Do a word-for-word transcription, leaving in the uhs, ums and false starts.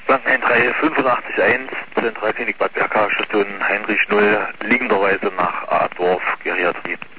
Blanken eins drei fünf acht eins, Zentralklinik Bad Berka, Station Heinrich null, liegenderweise nach Adorf, Geriatrie.